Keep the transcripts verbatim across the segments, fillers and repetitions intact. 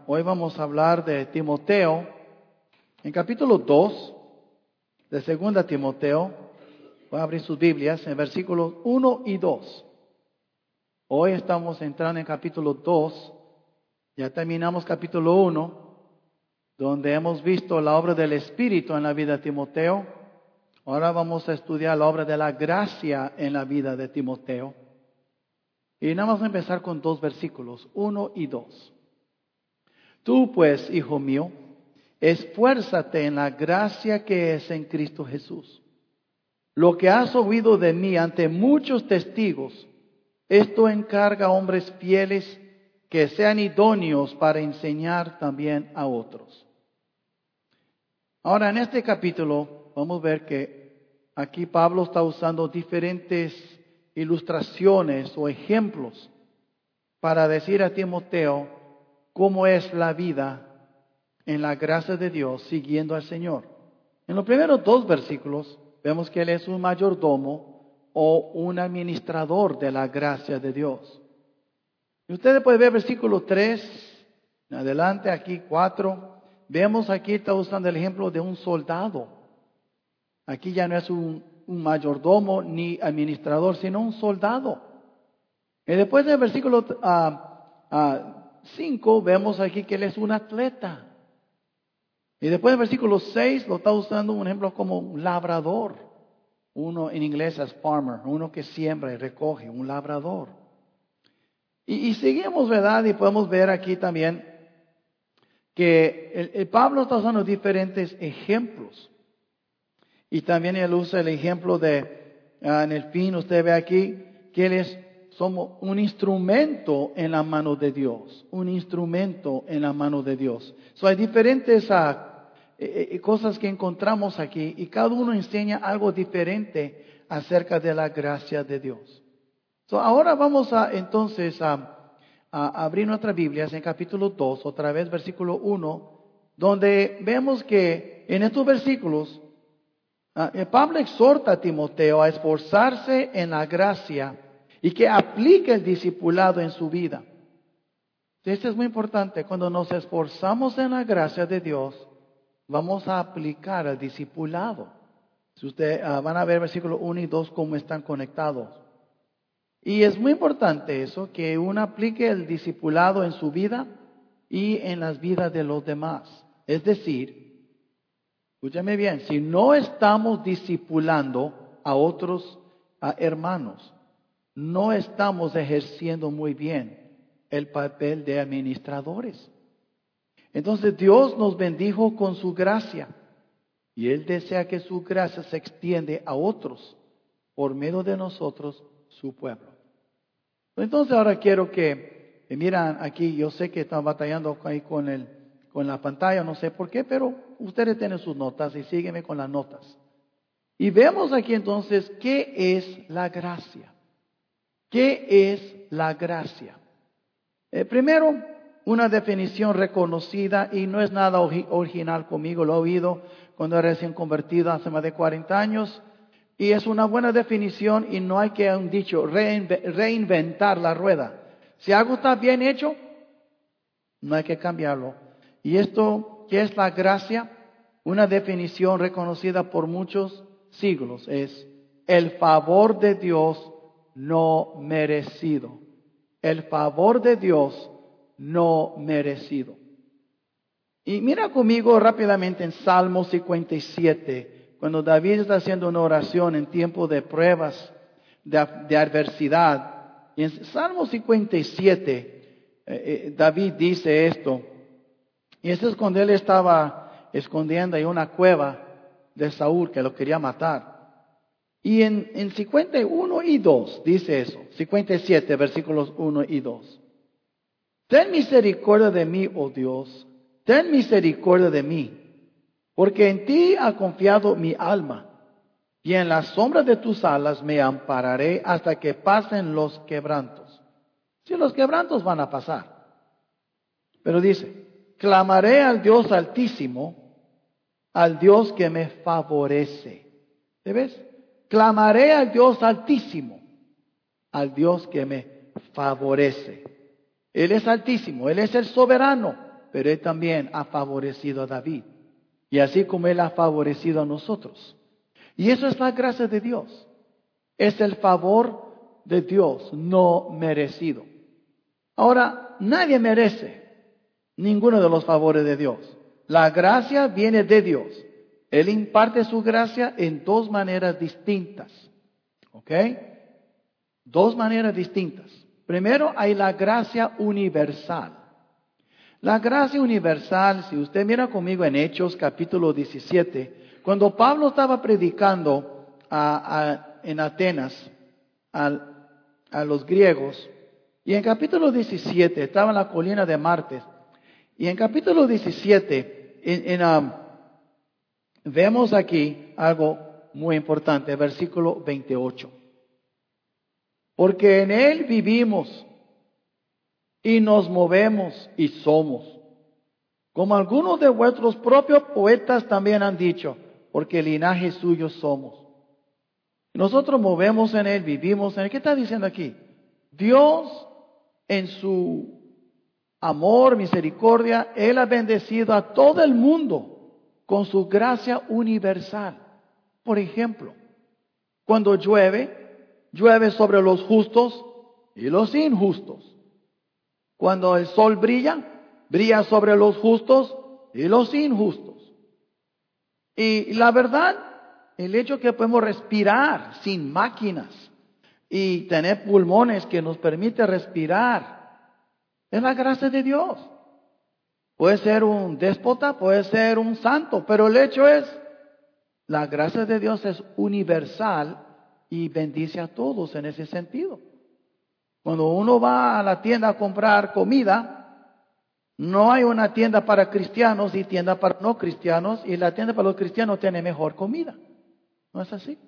hoy vamos a hablar de Timoteo. En capítulo dos de segunda Timoteo, voy a abrir sus Biblias en versículos uno y dos. Hoy estamos entrando en capítulo dos, ya terminamos capítulo uno, donde hemos visto la obra del Espíritu en la vida de Timoteo. Ahora vamos a estudiar la obra de la gracia en la vida de Timoteo. Y nada más a empezar con dos versículos, uno y dos. Tú pues, hijo mío, esfuérzate en la gracia que es en Cristo Jesús. Lo que has oído de mí ante muchos testigos, esto encarga a hombres fieles que sean idóneos para enseñar también a otros. Ahora, en este capítulo, vamos a ver que aquí Pablo está usando diferentes ilustraciones o ejemplos para decir a Timoteo cómo es la vida en la gracia de Dios siguiendo al Señor. En los primeros dos versículos vemos que él es un mayordomo o un administrador de la gracia de Dios. Y ustedes pueden ver versículo tres, en adelante aquí cuatro, vemos aquí está usando el ejemplo de un soldado. Aquí ya no es un, un mayordomo ni administrador, sino un soldado. Y después del versículo cinco vemos aquí que él es un atleta. Y después del versículo seis lo está usando un ejemplo como un labrador. Uno en inglés es farmer, uno que siembra y recoge, un labrador. Y, y seguimos, ¿verdad? Y podemos ver aquí también que el, el Pablo está usando diferentes ejemplos. Y también él usa el ejemplo de, uh, en el fin, usted ve aquí, que él es, somos un instrumento en la mano de Dios. Un instrumento en la mano de Dios. So, hay diferentes uh, eh, cosas que encontramos aquí y cada uno enseña algo diferente acerca de la gracia de Dios. So, ahora vamos a entonces a, a abrir nuestras Biblias en capítulo dos, otra vez versículo uno, donde vemos que en estos versículos uh, Pablo exhorta a Timoteo a esforzarse en la gracia y que aplique el discipulado en su vida. Esto es muy importante. Cuando nos esforzamos en la gracia de Dios, vamos a aplicar el discipulado. Si ustedes uh, van a ver versículos uno y dos cómo están conectados. Y es muy importante eso, que uno aplique el discipulado en su vida y en las vidas de los demás. Es decir, escúchame bien, si no estamos discipulando a otros a hermanos, no estamos ejerciendo muy bien el papel de administradores. Entonces Dios nos bendijo con su gracia y Él desea que su gracia se extiende a otros por medio de nosotros, su pueblo. Entonces ahora quiero que, que miran aquí, yo sé que están batallando ahí con, el, con la pantalla, no sé por qué, pero ustedes tienen sus notas y sígueme con las notas. Y vemos aquí entonces qué es la gracia. ¿Qué es la gracia? Eh, primero, una definición reconocida y no es nada original conmigo, lo he oído cuando era recién convertido hace más de cuarenta años. Y es una buena definición y no hay que, un dicho, reinventar la rueda. Si algo está bien hecho, no hay que cambiarlo. Y esto, ¿qué es la gracia? Una definición reconocida por muchos siglos es el favor de Dios no merecido. El favor de Dios no merecido. Y mira conmigo rápidamente en Salmo cincuenta y siete. Cuando David está haciendo una oración en tiempo de pruebas, de, de adversidad. Y en Salmo cincuenta y siete, eh, eh, David dice esto. Y esto es cuando él estaba escondiendo en una cueva de Saúl que lo quería matar. Y en, en cincuenta y uno y dos dice eso. cincuenta y siete, versículos uno y dos. Ten misericordia de mí, oh Dios. Ten misericordia de mí. Porque en ti ha confiado mi alma, y en la sombra de tus alas me ampararé hasta que pasen los quebrantos. Si los quebrantos van a pasar. Pero dice, clamaré al Dios Altísimo, al Dios que me favorece. ¿Te ves? Clamaré al Dios Altísimo, al Dios que me favorece. Él es altísimo, Él es el soberano. pero Él también ha favorecido a David. Y así como Él ha favorecido a nosotros. Y eso es la gracia de Dios. Es el favor de Dios no merecido. Ahora, nadie merece ninguno de los favores de Dios. La gracia viene de Dios. Él imparte su gracia en dos maneras distintas. ¿Ok? Dos maneras distintas. Primero, hay la gracia universal. La gracia universal, si usted mira conmigo en Hechos capítulo diecisiete, cuando Pablo estaba predicando a, a, en Atenas a, a los griegos, y en capítulo diecisiete estaba en la colina de Martes, y en capítulo diecisiete en, en, um, vemos aquí algo muy importante, versículo veintiocho. Porque en Él vivimos y nos movemos y somos. Como algunos de vuestros propios poetas también han dicho, porque linaje suyo somos. Nosotros movemos en Él, vivimos en Él. ¿Qué está diciendo aquí? Dios en su amor, misericordia, Él ha bendecido a todo el mundo con su gracia universal. Por ejemplo, cuando llueve, llueve sobre los justos y los injustos. Cuando el sol brilla, brilla sobre los justos y los injustos. Y la verdad, el hecho que podemos respirar sin máquinas y tener pulmones que nos permite respirar, es la gracia de Dios. Puede ser un déspota, puede ser un santo, pero el hecho es, la gracia de Dios es universal y bendice a todos en ese sentido. Cuando uno va a la tienda a comprar comida, no hay una tienda para cristianos y tienda para no cristianos, y la tienda para los cristianos tiene mejor comida. ¿No es así?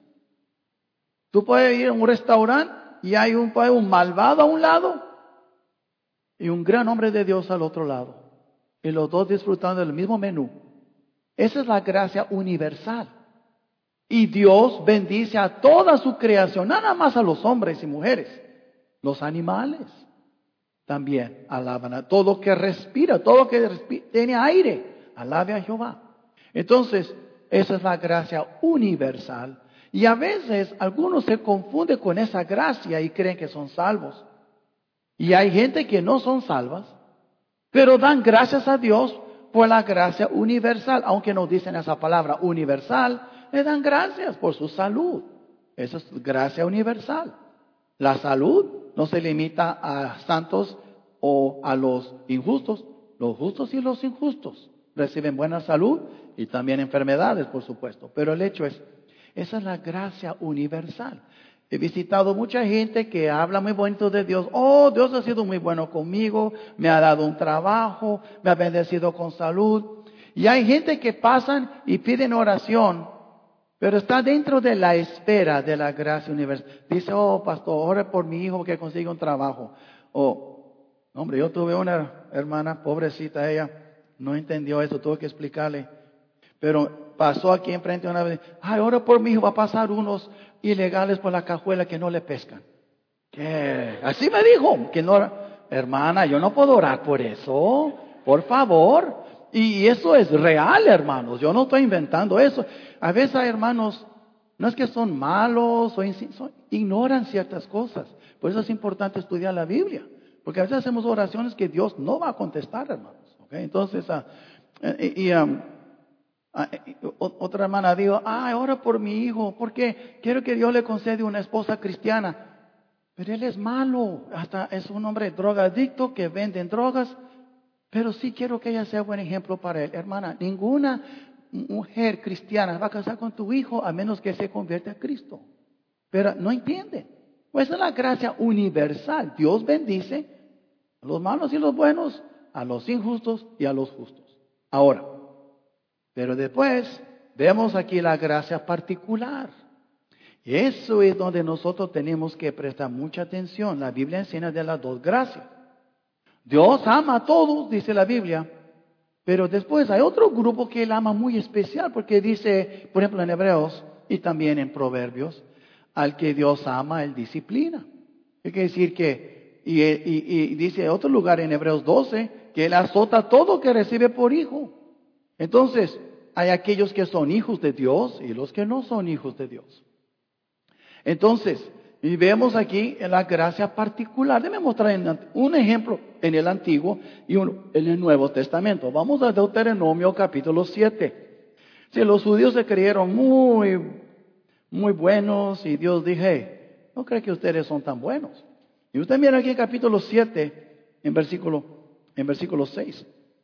Tú puedes ir a un restaurante y hay un, un malvado a un lado y un gran hombre de Dios al otro lado. Y los dos disfrutando del mismo menú. Esa es la gracia universal. Y Dios bendice a toda su creación, nada más a los hombres y mujeres. Los animales también alaban a todo que respira, todo que respira, tiene aire, alabe a Jehová. Entonces, esa es la gracia universal. Y a veces algunos se confunden con esa gracia y creen que son salvos. Y hay gente que no son salvas, pero dan gracias a Dios por la gracia universal. Aunque no dicen esa palabra universal, le dan gracias por su salud. Esa es gracia universal. La salud no se limita a santos o a los injustos. Los justos y los injustos reciben buena salud y también enfermedades, por supuesto. Pero el hecho es, esa es la gracia universal. He visitado mucha gente que habla muy bonito de Dios. Oh, Dios ha sido muy bueno conmigo, me ha dado un trabajo, me ha bendecido con salud. Y hay gente que pasan y piden oración, pero está dentro de la espera de la gracia universal. Dice, oh, pastor, ore por mi hijo que consiga un trabajo. O, hombre, yo tuve una hermana, pobrecita ella, no entendió eso, tuve que explicarle. Pero pasó aquí enfrente una vez, ay, ora por mi hijo, va a pasar unos ilegales por la cajuela que no le pescan. ¿Qué? Así me dijo, que no, hermana, yo no puedo orar por eso, por favor. Y eso es real, hermanos, yo no estoy inventando eso. A veces hay hermanos, no es que son malos, o son, ignoran ciertas cosas. Por eso es importante estudiar la Biblia. Porque a veces hacemos oraciones que Dios no va a contestar, hermanos. ¿Okay? Entonces, uh, y, y um, uh, otra hermana dijo, ay, ora por mi hijo, porque quiero que Dios le conceda una esposa cristiana. Pero él es malo, hasta es un hombre drogadicto que vende drogas. Pero sí quiero que ella sea buen ejemplo para él. Hermana, ninguna mujer cristiana va a casar con tu hijo a menos que se convierta a Cristo. Pero no entiende. Pues es la gracia universal. Dios bendice a los malos y los buenos, a los injustos y a los justos. Ahora, pero después vemos aquí la gracia particular. Y eso es donde nosotros tenemos que prestar mucha atención. La Biblia enseña de las dos gracias. Dios ama a todos, dice la Biblia, pero después hay otro grupo que Él ama muy especial, porque dice, por ejemplo, en Hebreos y también en Proverbios, al que Dios ama, Él disciplina. Hay que decir que, y, y, y dice otro lugar en Hebreos doce, que Él azota todo que recibe por hijo. Entonces, hay aquellos que son hijos de Dios y los que no son hijos de Dios. Entonces, y vemos aquí en la gracia particular. Déjame mostrar un ejemplo en el Antiguo y uno en el Nuevo Testamento. Vamos a Deuteronomio capítulo siete. Si los judíos se creyeron muy, muy buenos y Dios dije, no creo que ustedes son tan buenos. Y usted mira aquí en capítulo siete, en versículo, en versículo seis.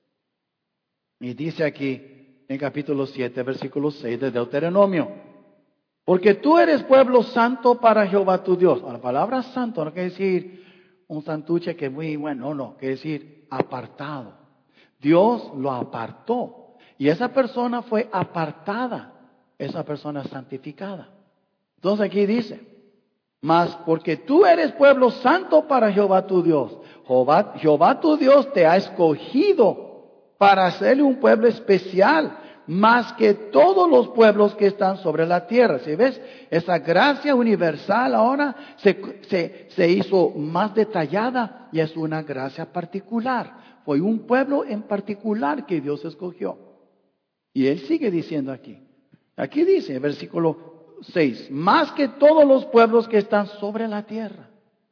Y dice aquí en capítulo siete, versículo seis de Deuteronomio. Porque tú eres pueblo santo para Jehová tu Dios. La palabra santo no quiere decir un santuche que es muy bueno, no, no, quiere decir apartado. Dios lo apartó y esa persona fue apartada, esa persona santificada. Entonces aquí dice, mas porque tú eres pueblo santo para Jehová tu Dios. Jehová, Jehová tu Dios te ha escogido para hacerle un pueblo especial, más que todos los pueblos que están sobre la tierra. Si ves, esa gracia universal ahora se, se, se hizo más detallada y es una gracia particular. Fue un pueblo en particular que Dios escogió. Y Él sigue diciendo aquí. Aquí dice, versículo seis, más que todos los pueblos que están sobre la tierra.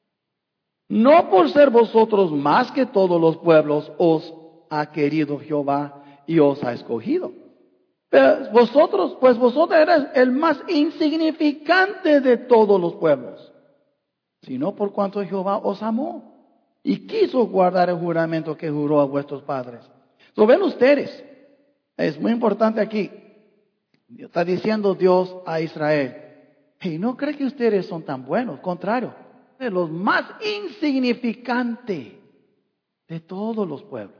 No por ser vosotros más que todos los pueblos os ha querido Jehová y os ha escogido. Pero vosotros, pues vosotros eres el más insignificante de todos los pueblos, sino por cuanto Jehová os amó y quiso guardar el juramento que juró a vuestros padres. Lo ven ustedes, es muy importante aquí. Está diciendo Dios a Israel, hey, no cree que ustedes son tan buenos, contrario, de los más insignificantes de todos los pueblos.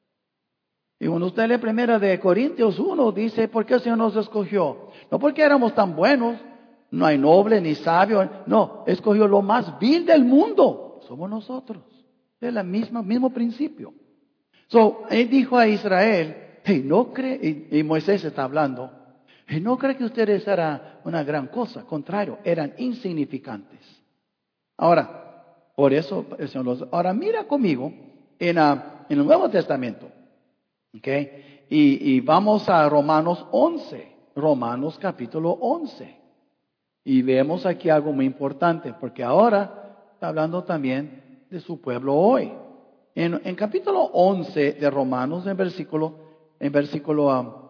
Y cuando usted lee primera de Corintios uno, dice, ¿por qué el Señor nos escogió? No porque éramos tan buenos, no hay noble ni sabio, no, escogió lo más vil del mundo, somos nosotros. Es el mismo, mismo principio. So, Él dijo a Israel, hey, no cree, y, y Moisés está hablando, hey, no cree que ustedes eran una gran cosa, contrario, eran insignificantes. Ahora, por eso el Señor los... Ahora mira conmigo en, uh, en el Nuevo Testamento. Okay. Y, y vamos a Romanos once, Romanos capítulo once. Y vemos aquí algo muy importante, porque ahora está hablando también de su pueblo hoy. En, en capítulo once de Romanos, en versículo, en versículo, um,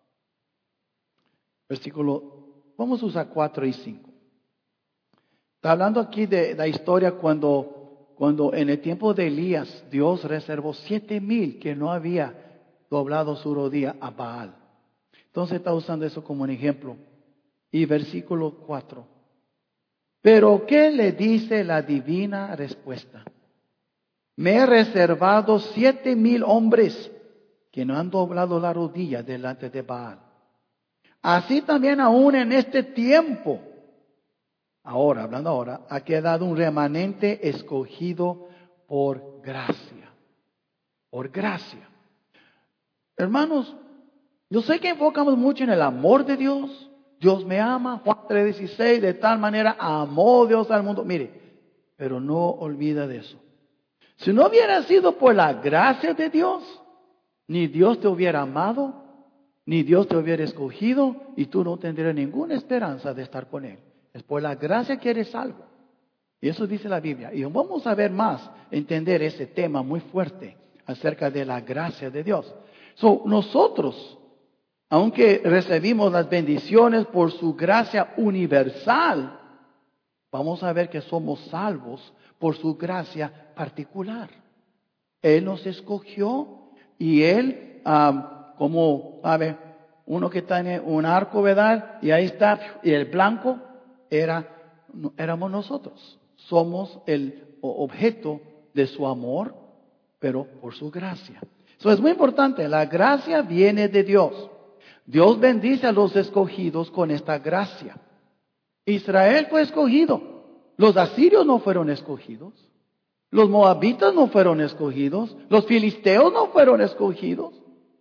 versículo, vamos a usar cuatro y cinco. Está hablando aquí de la historia cuando, cuando en el tiempo de Elías, Dios reservó siete mil que no había doblado su rodilla a Baal. Entonces está usando eso como un ejemplo. Y versículo cuatro. Pero ¿qué le dice la divina respuesta? Me he reservado siete mil hombres que no han doblado la rodilla delante de Baal. Así también aún en este tiempo, ahora, hablando ahora, ha quedado un remanente escogido por gracia. Por gracia. Hermanos, yo sé que enfocamos mucho en el amor de Dios. Dios me ama, Juan tres dieciséis, de tal manera amó Dios al mundo. Mire, pero no olvida de eso. Si no hubiera sido por la gracia de Dios, ni Dios te hubiera amado, ni Dios te hubiera escogido, y tú no tendrías ninguna esperanza de estar con Él. Es por la gracia que eres salvo. Y eso dice la Biblia. Y vamos a ver más, entender ese tema muy fuerte acerca de la gracia de Dios. So, nosotros, aunque recibimos las bendiciones por su gracia universal, vamos a ver que somos salvos por su gracia particular. Él nos escogió y Él, um, como, a ver, uno que tiene un arco, ¿verdad? Y ahí está, y el blanco era, éramos nosotros. Somos el objeto de su amor, pero por su gracia. Eso es muy importante. La gracia viene de Dios. Dios bendice a los escogidos con esta gracia. Israel fue escogido. Los asirios no fueron escogidos. Los moabitas no fueron escogidos. Los filisteos no fueron escogidos.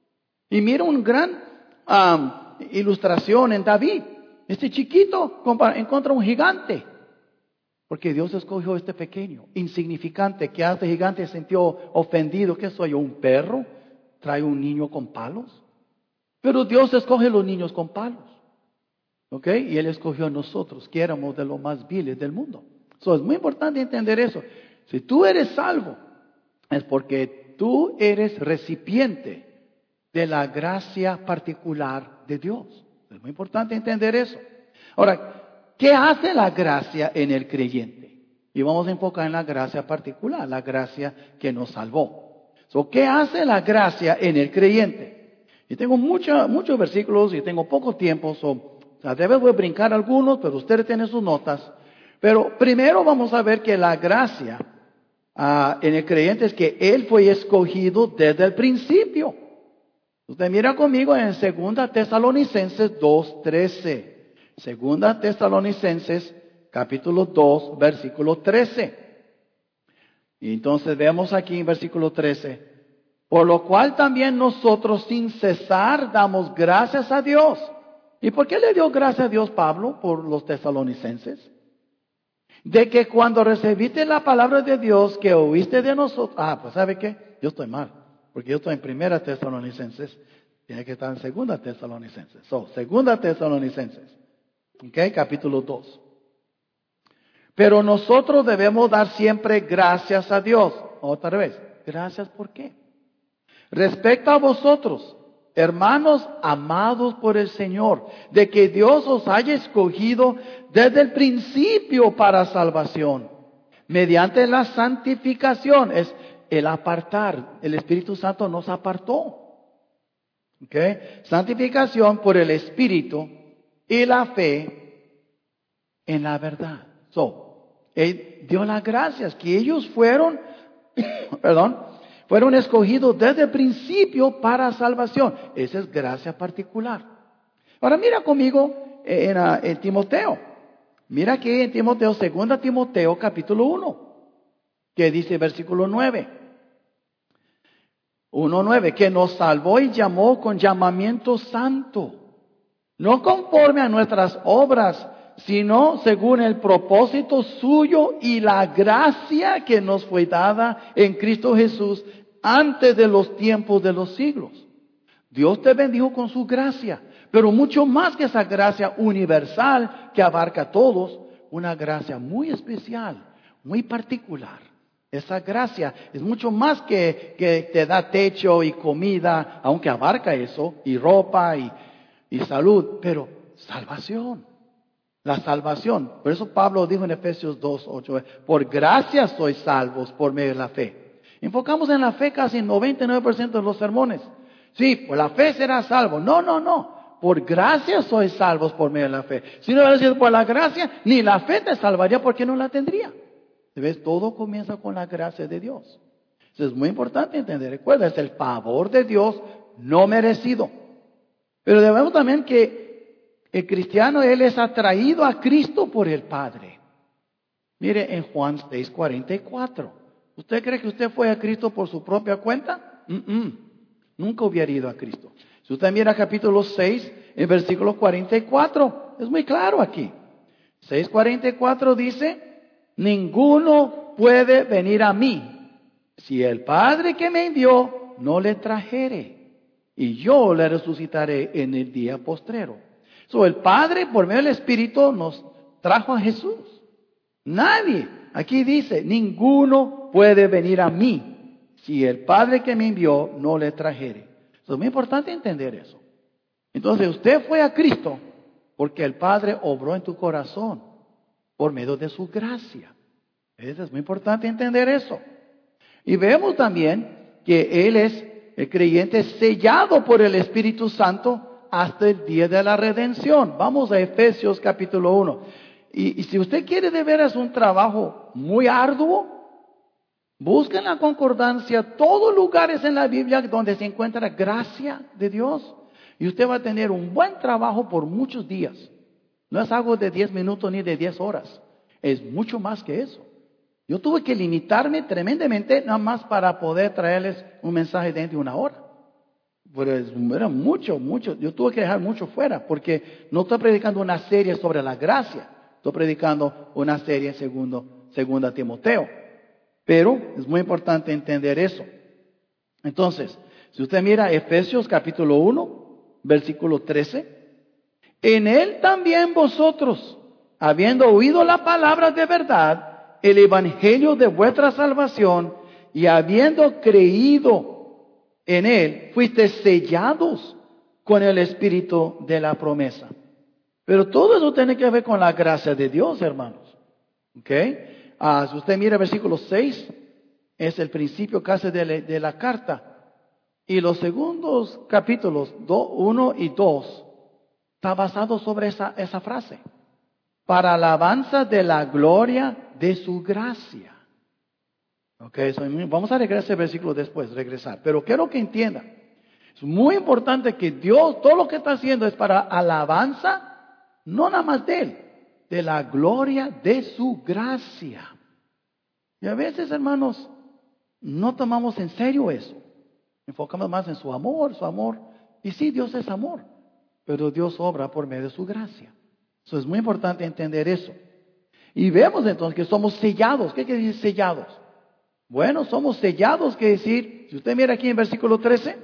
Y mira una gran um, ilustración en David. Este chiquito encontra un gigante. Porque Dios escogió este pequeño, insignificante, que hace gigante se sintió ofendido. ¿Qué soy yo? ¿Un perro? ¿Trae un niño con palos? Pero Dios escoge los niños con palos. ¿Ok? Y Él escogió a nosotros, que éramos de los más viles del mundo. So, es muy importante entender eso. Si tú eres salvo, es porque tú eres recipiente de la gracia particular de Dios. Es muy importante entender eso. Ahora, ¿qué hace la gracia en el creyente? Y vamos a enfocar en la gracia particular, la gracia que nos salvó. So, ¿qué hace la gracia en el creyente? Y tengo mucha, muchos versículos y tengo poco tiempo, so, a veces voy a brincar algunos, pero ustedes tienen sus notas. Pero primero vamos a ver que la gracia uh, en el creyente es que Él fue escogido desde el principio. Usted mira conmigo en segunda Tesalonicenses dos trece. segunda Tesalonicenses capítulo dos, versículo trece. Y entonces vemos aquí en versículo trece. Por lo cual también nosotros sin cesar damos gracias a Dios. ¿Y por qué le dio gracias a Dios Pablo por los tesalonicenses? De que cuando recibiste la palabra de Dios que oíste de nosotros. Ah, pues ¿sabe qué? Yo estoy mal. Porque yo estoy en primera Tesalonicenses. Tiene que estar en segunda Tesalonicenses. So, segunda Tesalonicenses. Ok, capítulo dos. Pero nosotros debemos dar siempre gracias a Dios. Otra vez. Gracias, ¿por qué? Respecto a vosotros, hermanos amados por el Señor, de que Dios os haya escogido desde el principio para salvación, mediante la santificación, es el apartar. El Espíritu Santo nos apartó. ¿Okay? Santificación por el Espíritu y la fe en la verdad. So, Él dio las gracias que ellos fueron, perdón, fueron escogidos desde el principio para salvación. Esa es gracia particular. Ahora mira conmigo en, en, en Timoteo. Mira aquí en Timoteo, segunda Timoteo capítulo uno, que dice versículo nueve. uno nueve, que nos salvó y llamó con llamamiento santo, no conforme a nuestras obras, sino según el propósito suyo y la gracia que nos fue dada en Cristo Jesús antes de los tiempos de los siglos. Dios te bendijo con su gracia, pero mucho más que esa gracia universal que abarca a todos, una gracia muy especial, muy particular. Esa gracia es mucho más que, que te da techo y comida, aunque abarca eso, y ropa y, y salud, pero salvación. La salvación. Por eso Pablo dijo en Efesios dos ocho, por gracia sois salvos por medio de la fe. Enfocamos en la fe casi el noventa y nueve por ciento de los sermones. Sí, por la fe será salvo. No, no, no. Por gracia sois salvos por medio de la fe. Si no hubiera sido por la gracia, ni la fe te salvaría porque no la tendría. ¿Ves? Todo comienza con la gracia de Dios. Eso es muy importante entender. Recuerda, es el favor de Dios no merecido. Pero debemos también que el cristiano, él es atraído a Cristo por el Padre. Mire en Juan seis cuarenta y cuatro. ¿Usted cree que usted fue a Cristo por su propia cuenta? Mm-mm. Nunca hubiera ido a Cristo. Si usted mira capítulo seis, en versículo cuarenta y cuatro, es muy claro aquí. seis cuarenta y cuatro dice, ninguno puede venir a mí si el Padre que me envió no le trajere, y yo le resucitaré en el día postrero. So, el Padre por medio del Espíritu nos trajo a Jesús. Nadie, aquí dice, ninguno puede venir a mí si el Padre que me envió no le trajere. So, es muy importante entender eso. Entonces usted fue a Cristo porque el Padre obró en tu corazón por medio de su gracia. Eso es muy importante entender eso. Y vemos también que Él es el creyente sellado por el Espíritu Santo hasta el día de la redención. Vamos a Efesios capítulo uno. Y, y si usted quiere de veras un trabajo muy arduo, busque en la concordancia todos lugares en la Biblia donde se encuentra gracia de Dios. Y usted va a tener un buen trabajo por muchos días. No es algo de diez minutos ni de diez horas. Es mucho más que eso. Yo tuve que limitarme tremendamente nada más para poder traerles un mensaje dentro de una hora. Pero era mucho, mucho. Yo tuve que dejar mucho fuera porque no estoy predicando una serie sobre la gracia. Estoy predicando una serie en segundo, segunda Timoteo. Pero es muy importante entender eso. Entonces, si usted mira Efesios capítulo uno, versículo trece. En él también vosotros, habiendo oído la palabra de verdad, el evangelio de vuestra salvación, y habiendo creído en él, fuiste sellados con el espíritu de la promesa. Pero todo eso tiene que ver con la gracia de Dios, hermanos. ¿Ok? Ah, si usted mira el versículo seis, es el principio casi de la, de la carta. Y los segundos capítulos, uno y dos, está basado sobre esa, esa frase. Para alabanza de la gloria de su gracia. Ok, so, vamos a regresar al versículo después, regresar. Pero quiero que entienda. Es muy importante que Dios, todo lo que está haciendo es para alabanza, no nada más de Él, de la gloria de su gracia. Y a veces, hermanos, no tomamos en serio eso. Enfocamos más en su amor, su amor. Y sí, Dios es amor, pero Dios obra por medio de su gracia. Eso es muy importante entender eso. Y vemos entonces que somos sellados. ¿Qué quiere decir sellados? Bueno, somos sellados, quiere decir, si usted mira aquí en versículo trece,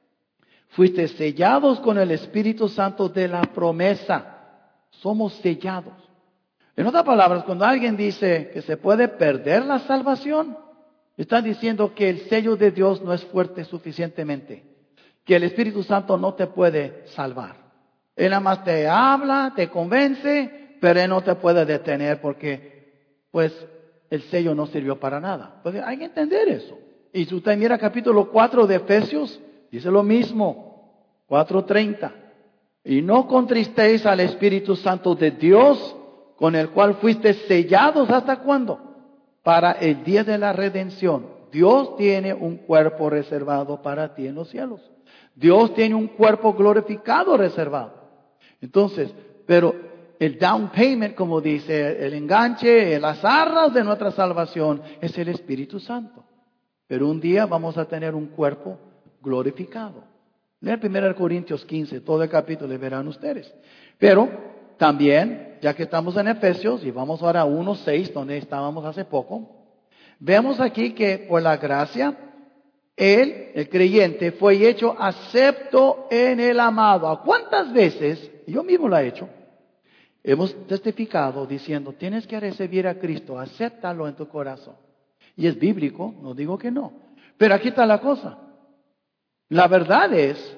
fuiste sellados con el Espíritu Santo de la promesa. Somos sellados. En otras palabras, cuando alguien dice que se puede perder la salvación, está diciendo que el sello de Dios no es fuerte suficientemente, que el Espíritu Santo no te puede salvar. Él nada más te habla, te convence, pero Él no te puede detener porque, pues, el sello no sirvió para nada. Pues hay que entender eso. Y si usted mira capítulo cuatro de Efesios, dice lo mismo, cuatro treinta. Y no contristéis al Espíritu Santo de Dios, con el cual fuiste sellados, ¿hasta cuándo? Para el día de la redención. Dios tiene un cuerpo reservado para ti en los cielos. Dios tiene un cuerpo glorificado reservado. Entonces, pero el down payment, como dice, el enganche, las arras de nuestra salvación es el Espíritu Santo. Pero un día vamos a tener un cuerpo glorificado. Leer primero Corintios quince, todo el capítulo, le verán ustedes. Pero también, ya que estamos en Efesios, y vamos ahora a uno seis, donde estábamos hace poco, vemos aquí que por la gracia, él, el creyente, fue hecho acepto en el amado. ¿A cuántas veces, yo mismo lo he hecho, hemos testificado diciendo, tienes que recibir a Cristo, acéptalo en tu corazón? Y es bíblico, no digo que no. Pero aquí está la cosa. La verdad es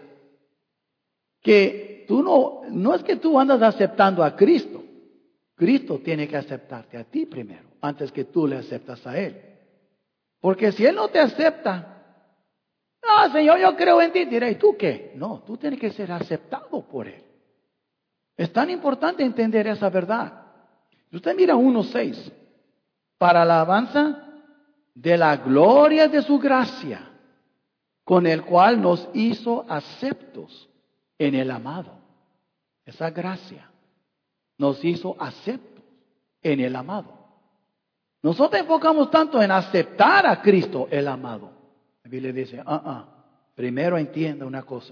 que tú no, no es que tú andas aceptando a Cristo. Cristo tiene que aceptarte a ti primero, antes que tú le aceptas a Él. Porque si Él no te acepta, ah, Señor, yo creo en ti, diré, ¿y tú qué? No, tú tienes que ser aceptado por Él. Es tan importante entender esa verdad. Si usted mira uno seis, para la alabanza de la gloria de su gracia, con el cual nos hizo aceptos en el amado. Esa gracia nos hizo aceptos en el amado. Nosotros enfocamos tanto en aceptar a Cristo el amado. La Biblia dice, ah, ah, primero entienda una cosa.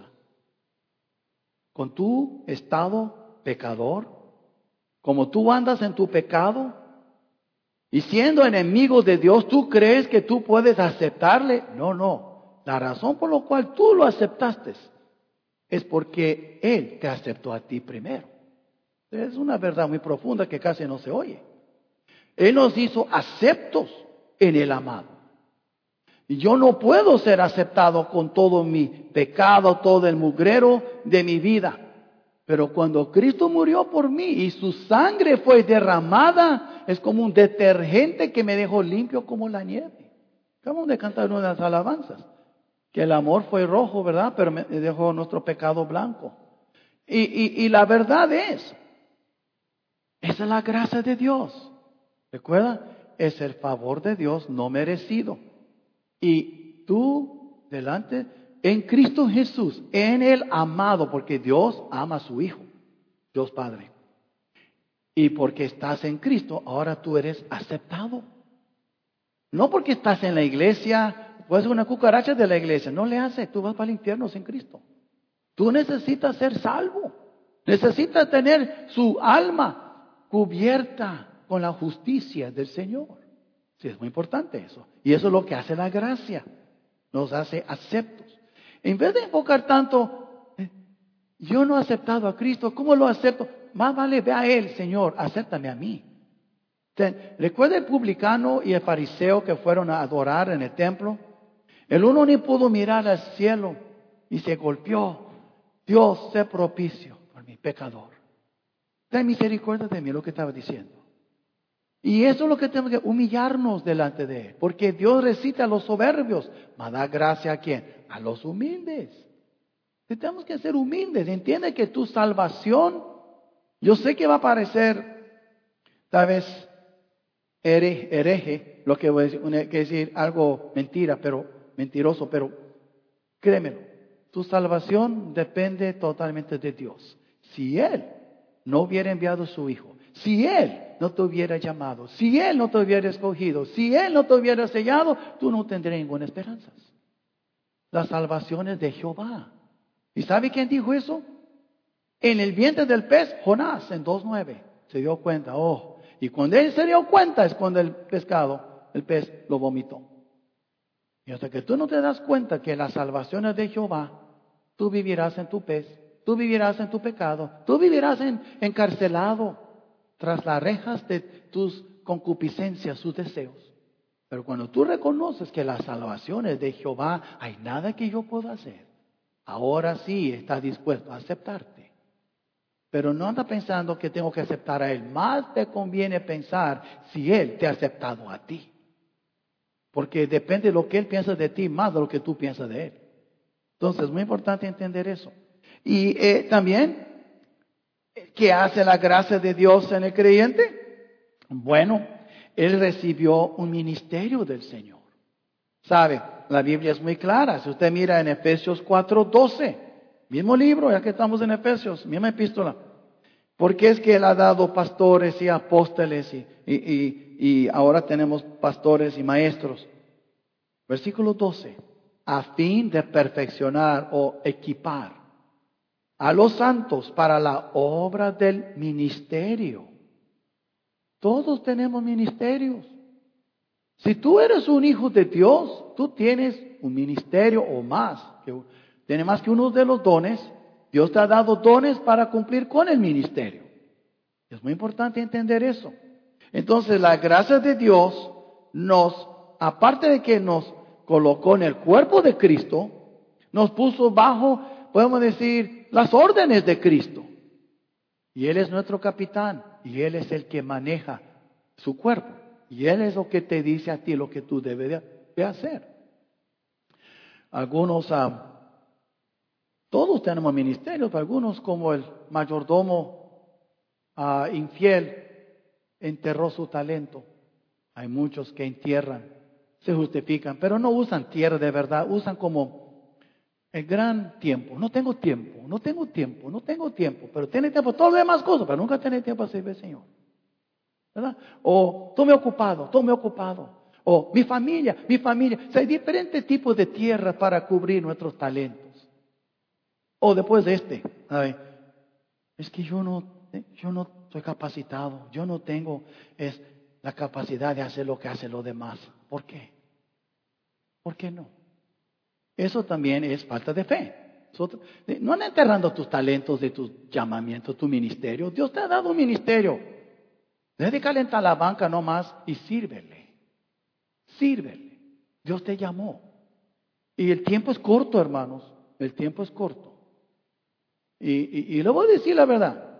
Con tu estado pecador, como tú andas en tu pecado, y siendo enemigo de Dios, ¿tú crees que tú puedes aceptarle? No, no. La razón por la cual tú lo aceptaste es porque Él te aceptó a ti primero. Es una verdad muy profunda que casi no se oye. Él nos hizo aceptos en el amado. Y yo no puedo ser aceptado con todo mi pecado, todo el mugrero de mi vida. Pero cuando Cristo murió por mí y su sangre fue derramada, es como un detergente que me dejó limpio como la nieve. Acabamos de cantar una de las alabanzas. Que el amor fue rojo, ¿verdad? Pero me dejó nuestro pecado blanco. Y, y, y la verdad es, esa es la gracia de Dios. ¿Recuerda? Es el favor de Dios no merecido. Y tú, delante, en Cristo Jesús, en el amado, porque Dios ama a su Hijo, Dios Padre. Y porque estás en Cristo, ahora tú eres aceptado. No porque estás en la iglesia, puedes ser una cucaracha de la iglesia, no le hace, tú vas para el infierno sin Cristo. Tú necesitas ser salvo, necesitas tener su alma cubierta con la justicia del Señor. Sí, es muy importante eso. Y eso es lo que hace la gracia. Nos hace aceptos. En vez de enfocar tanto, eh, yo no he aceptado a Cristo, ¿cómo lo acepto? Más vale ve a Él, Señor, acéptame a mí. ¿Recuerda el publicano y el fariseo que fueron a adorar en el templo? El uno ni pudo mirar al cielo y se golpeó. Dios, sé propicio por mi pecador. Ten misericordia de mí, lo que estaba diciendo. Y eso es lo que tenemos que humillarnos delante de Él. Porque Dios recita a los soberbios, mas da gracia a quién? A los humildes. Tenemos que ser humildes. Entiende que tu salvación, yo sé que va a parecer tal vez hereje, lo que voy a decir, una, que decir algo mentira, pero mentiroso, pero créemelo, tu salvación depende totalmente de Dios. Si Él no hubiera enviado a su Hijo, si Él no te hubiera llamado, si Él no te hubiera escogido, si Él no te hubiera sellado, tú no tendrías ninguna esperanza. La salvación es de Jehová. ¿Y sabe quién dijo eso? En el vientre del pez, Jonás, en dos nueve, se dio cuenta, oh, y cuando él se dio cuenta es cuando el pescado, el pez, lo vomitó. Y hasta que tú no te das cuenta que la salvación es de Jehová, tú vivirás en tu pez, tú vivirás en tu pecado, tú vivirás en, encarcelado tras las rejas de tus concupiscencias, sus deseos. Pero cuando tú reconoces que la salvación es de Jehová, hay nada que yo pueda hacer. Ahora sí está dispuesto a aceptarte. Pero no anda pensando que tengo que aceptar a Él. Más te conviene pensar si Él te ha aceptado a ti. Porque depende de lo que Él piensa de ti, más de lo que tú piensas de Él. Entonces es muy importante entender eso. Y eh, también, ¿qué hace la gracia de Dios en el creyente? Bueno, Él recibió un ministerio del Señor. ¿Sabe? La Biblia es muy clara. Si usted mira en Efesios cuatro doce, mismo libro, ya que estamos en Efesios, misma epístola. Porque es que Él ha dado pastores y apóstoles y, y, y, y ahora tenemos pastores y maestros. Versículo doce. A fin de perfeccionar o equipar a los santos para la obra del ministerio. Todos tenemos ministerios. Si tú eres un hijo de Dios, tú tienes un ministerio o más. Tienes más que uno de los dones. Dios te ha dado dones para cumplir con el ministerio. Es muy importante entender eso. Entonces, la gracia de Dios nos, aparte de que nos colocó en el cuerpo de Cristo, nos puso bajo, podemos decir, las órdenes de Cristo. Y Él es nuestro capitán. Y Él es el que maneja su cuerpo. Y Él es lo que te dice a ti lo que tú debes de hacer. Algunos, uh, todos tenemos ministerios, pero algunos como el mayordomo uh, infiel enterró su talento. Hay muchos que entierran, se justifican, pero no usan tierra de verdad, usan como el gran tiempo. No tengo tiempo, no tengo tiempo, no tengo tiempo, pero tiene tiempo para todas las demás cosas, pero nunca tiene tiempo para servir al Señor. ¿Verdad? O estoy muy ocupado, estoy muy ocupado. O mi familia, mi familia. O sea, hay diferentes tipos de tierra para cubrir nuestros talentos. O después de este, ¿sabe? Es que yo no, yo no estoy capacitado, yo no tengo es, la capacidad de hacer lo que hacen los demás. ¿Por qué? ¿Por qué no? Eso también es falta de fe. No andan enterrando tus talentos de tus llamamientos, tu ministerio. Dios te ha dado un ministerio. Deja de calentar la banca nomás y sírvele. Sírvele. Dios te llamó. Y el tiempo es corto, hermanos. El tiempo es corto. Y, y, y le voy a decir la verdad.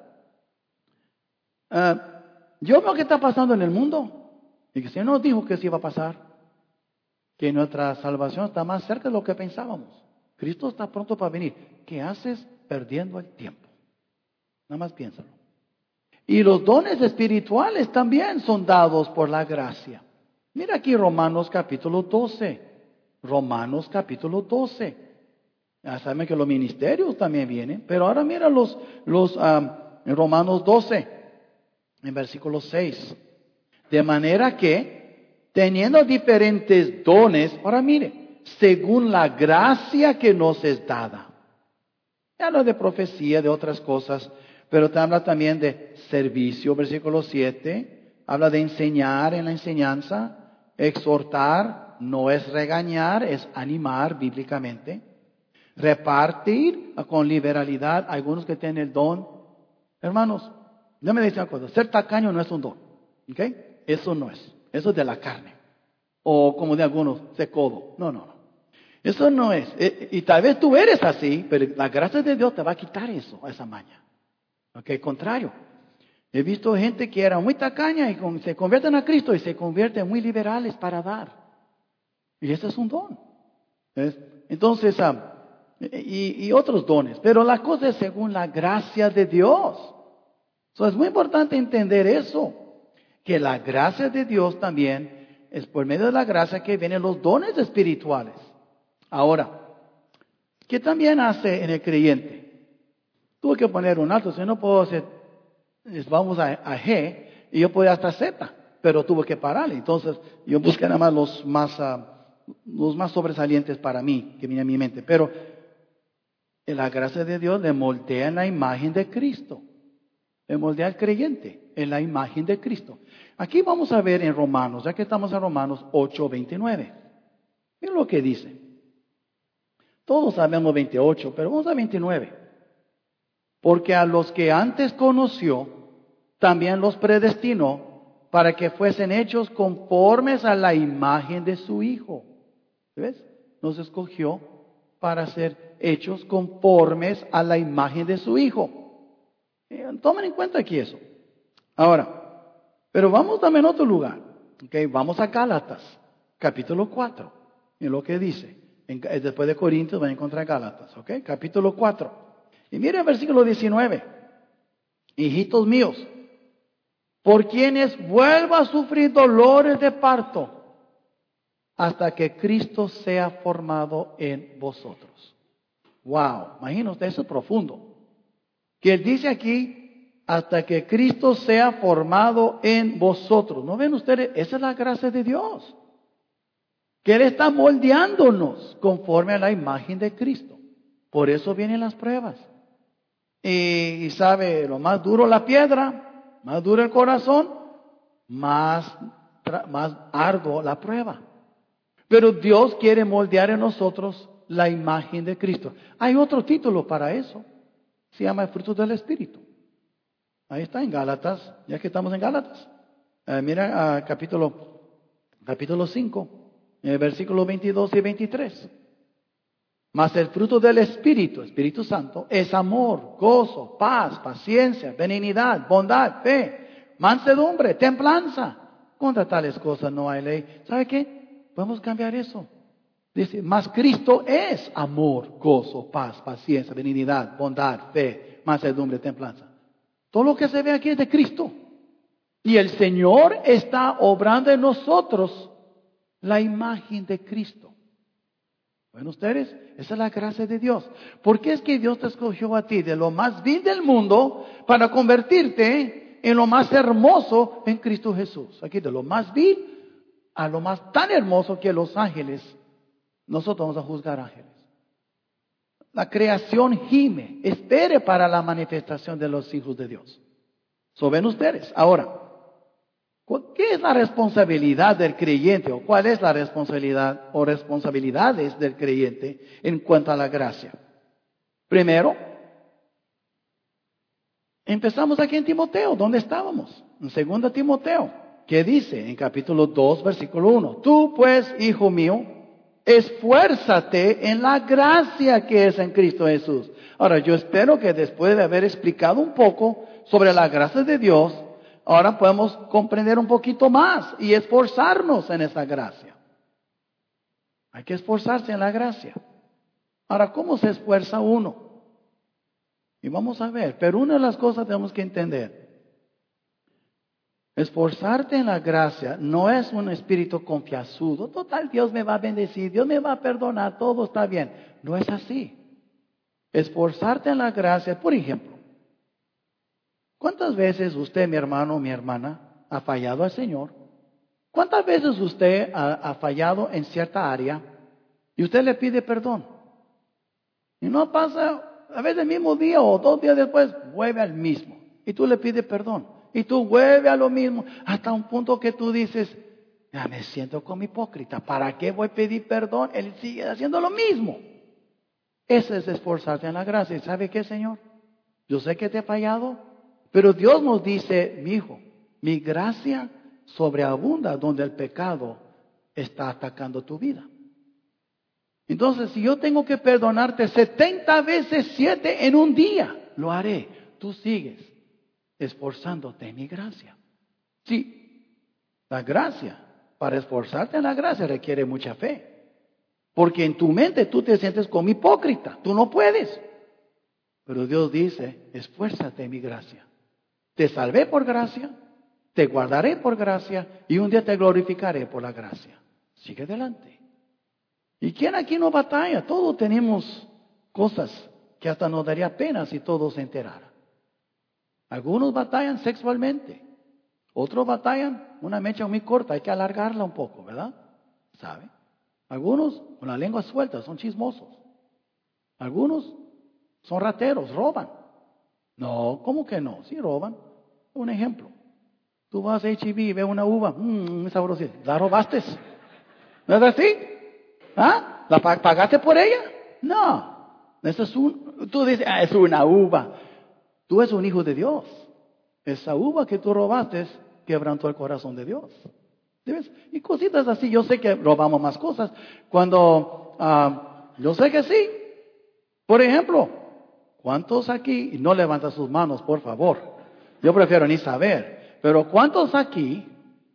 Uh, yo veo qué está pasando en el mundo. Y que el Señor nos dijo que sí iba a pasar. Que nuestra salvación está más cerca de lo que pensábamos. Cristo está pronto para venir. ¿Qué haces perdiendo el tiempo? Nada más piénsalo. Y los dones espirituales también son dados por la gracia. Mira aquí Romanos capítulo doce. Romanos capítulo doce. Ya saben que los ministerios también vienen. Pero ahora mira los, los um, en Romanos doce, en versículo seis. De manera que, teniendo diferentes dones, ahora mire, según la gracia que nos es dada. Ya no de profecía, de otras cosas. Pero te habla también de servicio, versículo siete. Habla de enseñar en la enseñanza, exhortar, no es regañar, es animar bíblicamente. Repartir con liberalidad. Algunos que tienen el don. Hermanos, no me dicen una cosa, ser tacaño no es un don. ¿Ok? Eso no es. Eso es de la carne. O como de algunos, ser codo. No, no, no. Eso no es. Y, y tal vez tú eres así, pero la gracia de Dios te va a quitar eso, esa maña. Ok, contrario. He visto gente que era muy tacaña y con, se convierten a Cristo y se convierten muy liberales para dar. Y ese es un don. ¿Ves? Entonces, um, y, y otros dones. Pero la cosa es según la gracia de Dios. So, es muy importante entender eso. Que la gracia de Dios también es por medio de la gracia que vienen los dones espirituales. Ahora, ¿qué también hace en el creyente? Tuve que poner un alto, si no puedo hacer, vamos a, a G, y yo podía hasta Z, pero tuve que pararle. Entonces, yo busqué nada más los más, uh, los más sobresalientes para mí, que viene a mi mente. Pero, en la gracia de Dios le moldea en la imagen de Cristo. Le moldea al creyente en la imagen de Cristo. Aquí vamos a ver en Romanos, ya que estamos en Romanos ocho veintinueve. Miren lo que dice. Todos sabemos veintiocho, pero vamos a veintinueve. Porque a los que antes conoció, también los predestinó para que fuesen hechos conformes a la imagen de su Hijo. ¿Ves? Nos escogió para ser hechos conformes a la imagen de su Hijo. Tomen en cuenta aquí eso. Ahora, pero vamos también a otro lugar. Okay, vamos a Gálatas, capítulo cuatro. Y lo que dice. En, después de Corintios van a encontrar Gálatas. Okay, capítulo cuatro. Y mire el versículo diecinueve. Hijitos míos, por quienes vuelva a sufrir dolores de parto, hasta que Cristo sea formado en vosotros. Wow, imagínate usted, eso es profundo. Que él dice aquí, hasta que Cristo sea formado en vosotros. ¿No ven ustedes? Esa es la gracia de Dios. Que Él está moldeándonos conforme a la imagen de Cristo. Por eso vienen las pruebas. Y, y sabe, lo más duro la piedra, más duro el corazón, más, más arduo la prueba. Pero Dios quiere moldear en nosotros la imagen de Cristo. Hay otro título para eso. Se llama el fruto del Espíritu. Ahí está en Gálatas, ya que estamos en Gálatas. Eh, mira uh, capítulo, capítulo cinco, eh, versículos veintidós y veintitrés. Mas el fruto del Espíritu, Espíritu Santo, es amor, gozo, paz, paciencia, benignidad, bondad, fe, mansedumbre, templanza. Contra tales cosas no hay ley. ¿Sabe qué? Podemos cambiar eso. Dice, mas Cristo es amor, gozo, paz, paciencia, benignidad, bondad, fe, mansedumbre, templanza. Todo lo que se ve aquí es de Cristo. Y el Señor está obrando en nosotros la imagen de Cristo. Bueno, ustedes, esa es la gracia de Dios. ¿Por qué es que Dios te escogió a ti de lo más vil del mundo para convertirte en lo más hermoso en Cristo Jesús? Aquí de lo más vil a lo más tan hermoso que los ángeles. Nosotros vamos a juzgar ángeles. La creación gime, espere para la manifestación de los hijos de Dios. ¿So ven ustedes? Ahora, ¿qué es la responsabilidad del creyente? ¿O cuál es la responsabilidad o responsabilidades del creyente en cuanto a la gracia? Primero, empezamos aquí en Timoteo. ¿Dónde estábamos? En segundo Timoteo. ¿Qué dice? En capítulo dos, versículo uno. Tú pues, hijo mío, esfuérzate en la gracia que es en Cristo Jesús. Ahora, yo espero que después de haber explicado un poco sobre la gracia de Dios, ahora podemos comprender un poquito más y esforzarnos en esa gracia. Hay que esforzarse en la gracia. Ahora, ¿cómo se esfuerza uno? Y vamos a ver, pero una de las cosas tenemos que entender. Esforzarte en la gracia no es un espíritu confianzudo. Total, Dios me va a bendecir, Dios me va a perdonar, todo está bien. No es así. Esforzarte en la gracia, por ejemplo, ¿cuántas veces usted, mi hermano o mi hermana, ha fallado al Señor? ¿Cuántas veces usted ha, ha fallado en cierta área y usted le pide perdón? Y no pasa a veces el mismo día o dos días después, vuelve al mismo. Y tú le pides perdón. Y tú vuelves a lo mismo. Hasta un punto que tú dices, ya me siento como hipócrita. ¿Para qué voy a pedir perdón? Él sigue haciendo lo mismo. Ese es esforzarte en la gracia. ¿Y sabe qué, Señor? Yo sé que te he fallado, pero Dios nos dice, mi hijo, mi gracia sobreabunda donde el pecado está atacando tu vida. Entonces, si yo tengo que perdonarte setenta veces siete en un día, lo haré. Tú sigues esforzándote en mi gracia. Sí, la gracia, para esforzarte en la gracia requiere mucha fe. Porque en tu mente tú te sientes como hipócrita. Tú no puedes. Pero Dios dice, esfuérzate en mi gracia. Te salvé por gracia, te guardaré por gracia y un día te glorificaré por la gracia. Sigue adelante. ¿Y quién aquí no batalla? Todos tenemos cosas que hasta nos daría pena si todos se enteraran. Algunos batallan sexualmente. Otros batallan una mecha muy corta, hay que alargarla un poco, ¿verdad? ¿Sabe? Algunos con la lengua suelta son chismosos. Algunos son rateros, roban. No, ¿cómo que no? Sí roban. Un ejemplo. Tú vas a H E B y ves una uva, mmm, sabrosita. ¿La robaste? ¿No es así? ¿Ah? ¿La pagaste por ella? No. Eso es un, tú dices, ah, es una uva. Tú eres un hijo de Dios. Esa uva que tú robaste quebrantó el corazón de Dios. ¿Ves? Y cositas así. Yo sé que robamos más cosas. Cuando, uh, yo sé que sí. Por ejemplo, ¿cuántos aquí, y no levantan sus manos, por favor? Yo prefiero ni saber. Pero ¿cuántos aquí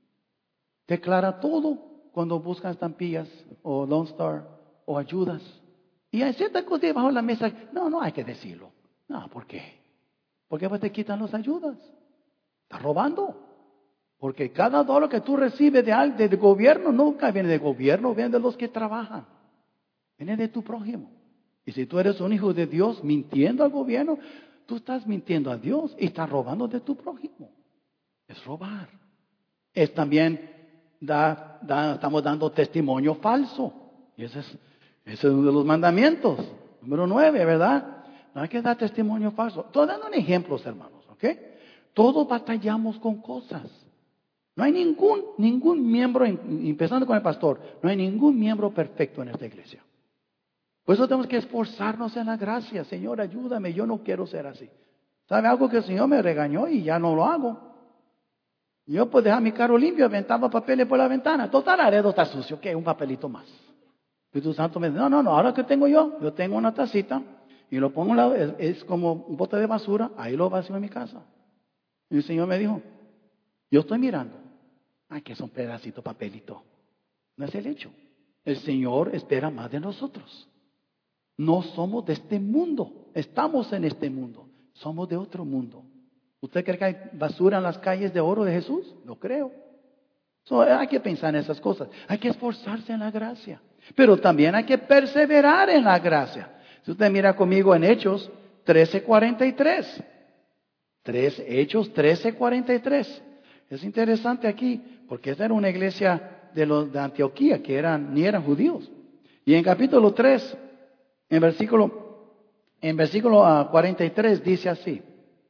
declara todo cuando buscan estampillas o Lone Star o ayudas? Y hay ciertas cosas bajo la mesa. No, no hay que decirlo. No, ¿por qué? ¿Por qué te quitan las ayudas? ¿Estás robando? Porque cada dólar que tú recibes de del gobierno nunca viene del gobierno, viene de los que trabajan. Viene de tu prójimo. Y si tú eres un hijo de Dios mintiendo al gobierno, tú estás mintiendo a Dios y estás robando de tu prójimo. Es robar. Es también, da, da, estamos dando testimonio falso. Y ese es, ese es uno de los mandamientos. Número nueve, ¿verdad? No hay que dar testimonio falso. Estoy dando ejemplos, hermanos, ¿ok? Todos batallamos con cosas. No hay ningún, ningún miembro, empezando con el pastor, no hay ningún miembro perfecto en esta iglesia. Por eso tenemos que esforzarnos en la gracia. Señor, ayúdame, yo no quiero ser así. ¿Sabe algo que el Señor me regañó y ya no lo hago? Yo pues dejar mi carro limpio, aventaba papeles por la ventana. Total, Aredo está sucio, ¿qué? Un papelito más. Espíritu Santo me dice, no, no, no, ahora que tengo yo, yo tengo una tacita y lo pongo a un lado, es, es como un bote de basura, ahí lo vacío en mi casa. Y el Señor me dijo, yo estoy mirando. Ay, que es un pedacito papelito. No es el hecho. El Señor espera más de nosotros. No somos de este mundo. Estamos en este mundo. Somos de otro mundo. ¿Usted cree que hay basura en las calles de oro de Jesús? No creo. So, hay que pensar en esas cosas. Hay que esforzarse en la gracia. Pero también hay que perseverar en la gracia. Si usted mira conmigo en Hechos trece cuarenta y tres. tres, Hechos trece cuarenta y tres. Es interesante aquí, porque esta era una iglesia de los de Antioquía, que eran, ni eran judíos. Y en capítulo tres, en versículo, en versículo uh, cuarenta y tres, dice así.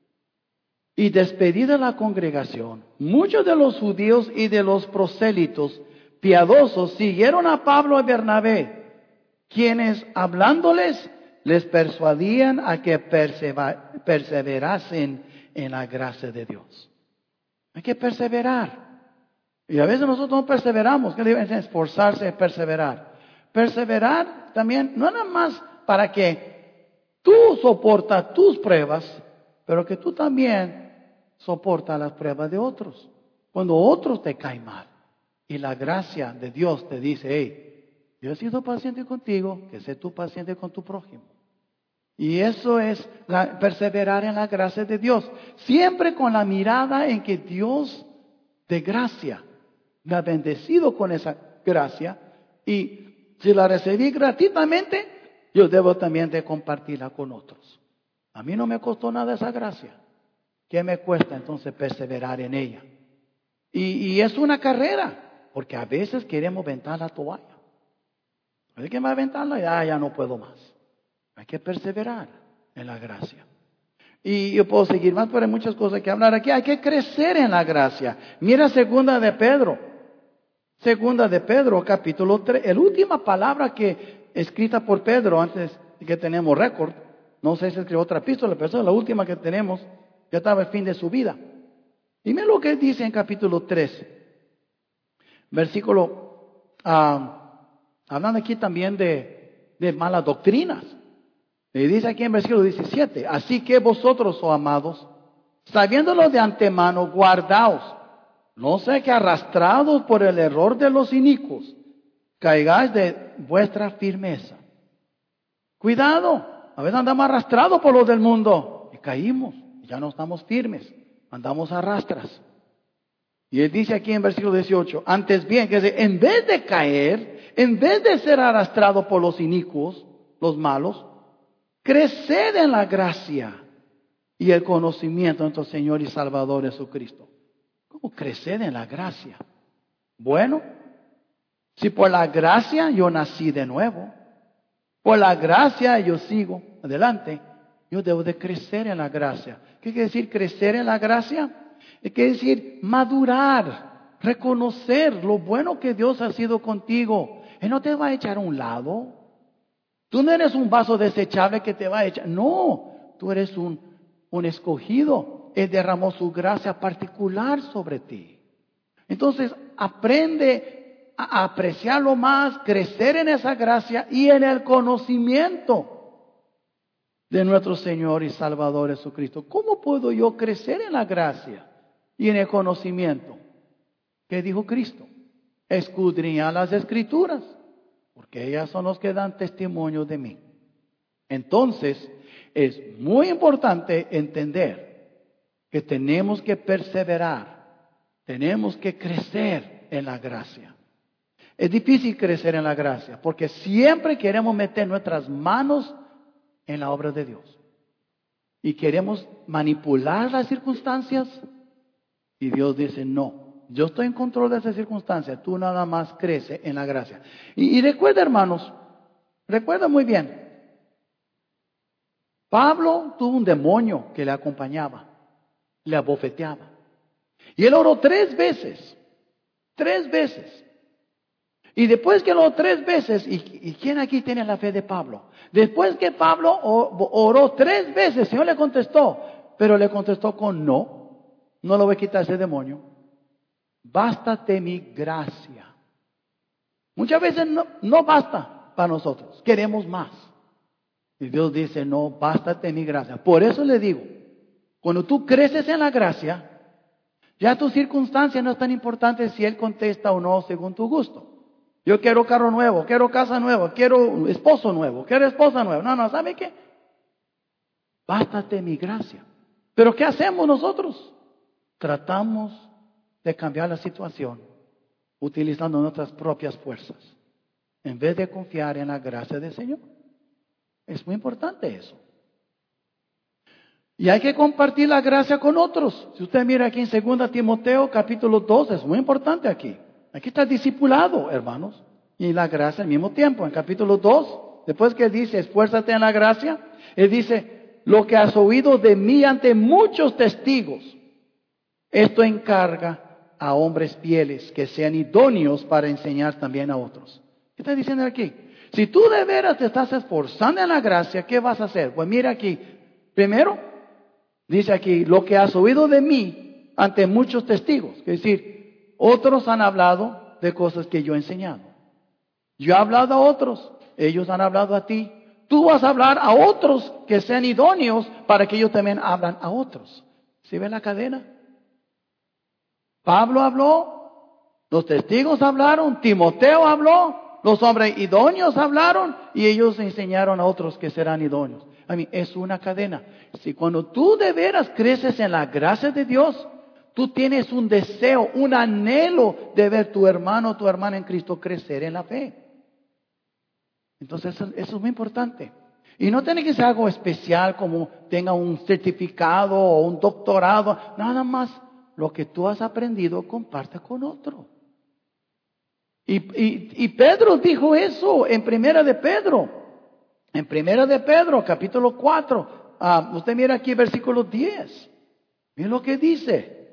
Y despedida la congregación, muchos de los judíos y de los prosélitos piadosos siguieron a Pablo y Bernabé, quienes hablándoles les persuadían a que perseverasen en la gracia de Dios. Hay que perseverar. Y a veces nosotros no perseveramos. ¿Qué deben esforzarse, perseverar? Perseverar también, no nada más para que tú soportas tus pruebas, pero que tú también soportas las pruebas de otros. Cuando otros te caen mal y la gracia de Dios te dice, hey, yo he sido paciente contigo, que sé tú paciente con tu prójimo. Y eso es la, perseverar en la gracia de Dios. Siempre con la mirada en que Dios de gracia me ha bendecido con esa gracia. Y si la recibí gratuitamente, yo debo también de compartirla con otros. A mí no me costó nada esa gracia. ¿Qué me cuesta entonces perseverar en ella? Y, y es una carrera, porque a veces queremos aventar la toalla. ¿Hay que me aventarla? Ya, ya no puedo más. Hay que perseverar en la gracia. Y yo puedo seguir más, pero hay muchas cosas que hablar aquí. Hay que crecer en la gracia. Mira segunda de Pedro. Segunda de Pedro, capítulo tres. La última palabra que escrita por Pedro antes de que tenemos récord. No sé si escribió otra epístola, pero esa es la última que tenemos. Ya estaba el fin de su vida. Dime lo que dice en capítulo tres. Versículo, ah, hablando aquí también de, de malas doctrinas. Y dice aquí en versículo diecisiete, así que vosotros, oh amados, sabiéndolo de antemano, guardaos, no sea que arrastrados por el error de los inicuos, caigáis de vuestra firmeza. Cuidado, a veces andamos arrastrados por los del mundo y caímos, ya no estamos firmes, andamos a rastras. Y él dice aquí en versículo dieciocho, antes bien, que en vez de caer, en vez de ser arrastrado por los inicuos, los malos, creced en la gracia y el conocimiento de nuestro Señor y Salvador Jesucristo. ¿Cómo crecer en la gracia? Bueno, si por la gracia yo nací de nuevo, por la gracia yo sigo adelante, yo debo de crecer en la gracia. ¿Qué quiere decir crecer en la gracia? Quiere decir madurar, reconocer lo bueno que Dios ha sido contigo. Él no te va a echar a un lado. Tú no eres un vaso desechable que te va a echar. No, tú eres un, un escogido. Él derramó su gracia particular sobre ti. Entonces, aprende a apreciarlo más, crecer en esa gracia y en el conocimiento de nuestro Señor y Salvador Jesucristo. ¿Cómo puedo yo crecer en la gracia y en el conocimiento? ¿Qué dijo Cristo? Escudriñad las Escrituras, porque ellas son los que dan testimonio de mí. Entonces, es muy importante entender que tenemos que perseverar, tenemos que crecer en la gracia. Es difícil crecer en la gracia, porque siempre queremos meter nuestras manos en la obra de Dios. Y queremos manipular las circunstancias, y Dios dice, no. Yo estoy en control de esa circunstancia. Tú nada más crece en la gracia. Y, y recuerda, hermanos, recuerda muy bien. Pablo tuvo un demonio que le acompañaba, le abofeteaba. Y él oró tres veces, tres veces. Y después que oró tres veces, ¿y, y quién aquí tiene la fe de Pablo? Después que Pablo oró tres veces, el Señor le contestó, pero le contestó con no, no lo voy a quitar ese demonio. Bástate mi gracia. Muchas veces no, no basta para nosotros, queremos más. Y Dios dice, no, bástate mi gracia. Por eso le digo, cuando tú creces en la gracia, ya tu circunstancia no es tan importante si Él contesta o no según tu gusto. Yo quiero carro nuevo, quiero casa nueva, quiero esposo nuevo, quiero esposa nueva. No, no, ¿sabe qué? Bástate mi gracia. Pero ¿qué hacemos nosotros? Tratamos de cambiar la situación utilizando nuestras propias fuerzas en vez de confiar en la gracia del Señor. Es muy importante eso. Y hay que compartir la gracia con otros. Si usted mira aquí en segunda Timoteo capítulo dos, es muy importante aquí. Aquí está el discipulado, hermanos, y la gracia al mismo tiempo. En capítulo dos, después que dice, esfuérzate en la gracia, él dice, lo que has oído de mí ante muchos testigos, esto encarga a hombres fieles que sean idóneos para enseñar también a otros. ¿Qué está diciendo aquí? Si tú de veras te estás esforzando en la gracia, ¿qué vas a hacer? Pues mira aquí, primero, dice aquí, lo que has oído de mí ante muchos testigos. Es decir, otros han hablado de cosas que yo he enseñado. Yo he hablado a otros, ellos han hablado a ti. Tú vas a hablar a otros que sean idóneos para que ellos también hablan a otros. ¿Sí ven la cadena? Pablo habló, los testigos hablaron, Timoteo habló, los hombres idóneos hablaron y ellos enseñaron a otros que serán idóneos. A mí es una cadena. Si cuando tú de veras creces en la gracia de Dios, tú tienes un deseo, un anhelo de ver tu hermano o tu hermana en Cristo crecer en la fe. Entonces eso, eso es muy importante. Y no tiene que ser algo especial como tenga un certificado o un doctorado, nada más. Lo que tú has aprendido, comparte con otro. Y, y, y Pedro dijo eso en Primera de Pedro. En Primera de Pedro, capítulo cuatro, ah, usted mira aquí versículo diez. Mira lo que dice.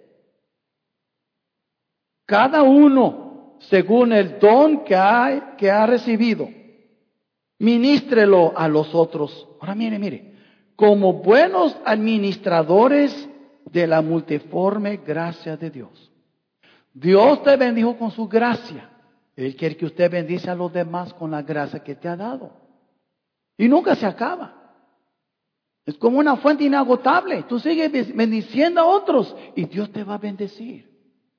Cada uno, según el don que ha, que ha recibido, ministrelo a los otros. Ahora mire, mire. Como buenos administradores de la multiforme gracia de Dios. Dios te bendijo con su gracia. Él quiere que usted bendice a los demás con la gracia que te ha dado. Y nunca se acaba. Es como una fuente inagotable. Tú sigues bendiciendo a otros y Dios te va a bendecir.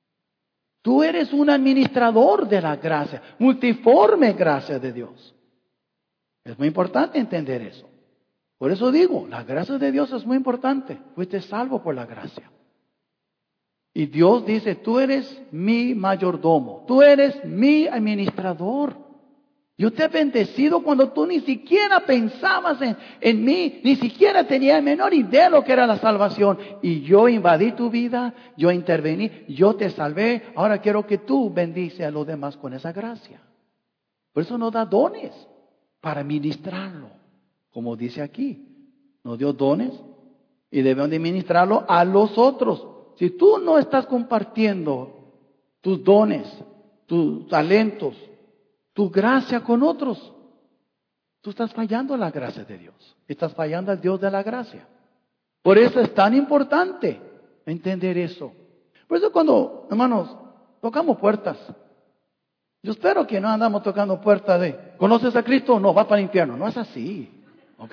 Tú eres un administrador de la gracia, multiforme gracia de Dios. Es muy importante entender eso. Por eso digo, la gracia de Dios es muy importante. Fuiste salvo por la gracia. Y Dios dice, tú eres mi mayordomo, tú eres mi administrador. Yo te he bendecido cuando tú ni siquiera pensabas en, en mí, ni siquiera tenías menor idea de lo que era la salvación. Y yo invadí tu vida, yo intervení, yo te salvé. Ahora quiero que tú bendices a los demás con esa gracia. Por eso nos da dones para ministrarlo. Como dice aquí, nos dio dones y debemos de ministrarlo a los otros. Si tú no estás compartiendo tus dones, tus talentos, tu gracia con otros, tú estás fallando a la gracia de Dios. Estás fallando al Dios de la gracia. Por eso es tan importante entender eso. Por eso cuando, hermanos, tocamos puertas, yo espero que no andamos tocando puertas de, ¿conoces a Cristo? No, va para el infierno. No es así. ¿Ok?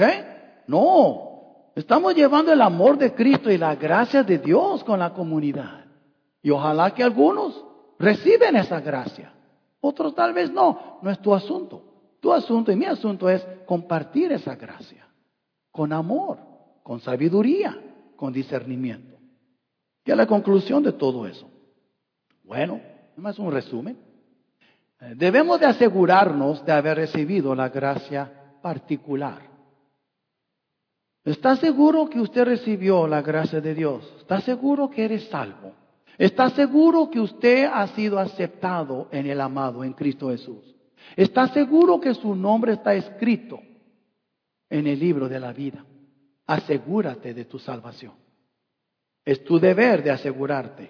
No. Estamos llevando el amor de Cristo y la gracia de Dios con la comunidad. Y ojalá que algunos reciben esa gracia. Otros tal vez no. No es tu asunto. Tu asunto y mi asunto es compartir esa gracia. Con amor, con sabiduría, con discernimiento. ¿Qué es la conclusión de todo eso? Bueno, más un resumen. Debemos de asegurarnos de haber recibido la gracia particular. ¿Está seguro que usted recibió la gracia de Dios? ¿Está seguro que eres salvo? ¿Está seguro que usted ha sido aceptado en el amado, en Cristo Jesús? ¿Está seguro que su nombre está escrito en el libro de la vida? Asegúrate de tu salvación. Es tu deber de asegurarte.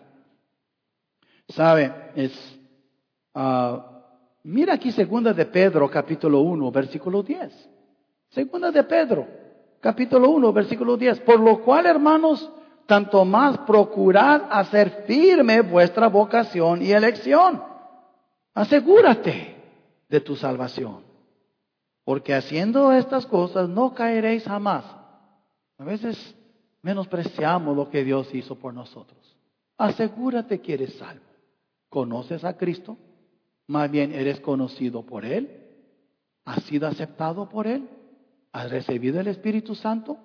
¿Sabe? Es, uh, mira aquí segunda de Pedro, capítulo uno, versículo diez. Segunda de Pedro. Capítulo uno, versículo diez. Por lo cual, hermanos, tanto más procurad hacer firme vuestra vocación y elección. Asegúrate de tu salvación. Porque haciendo estas cosas no caeréis jamás. A veces menospreciamos lo que Dios hizo por nosotros. Asegúrate que eres salvo. ¿Conoces a Cristo? Más bien, ¿eres conocido por Él? ¿Has sido aceptado por Él? ¿Has recibido el Espíritu Santo?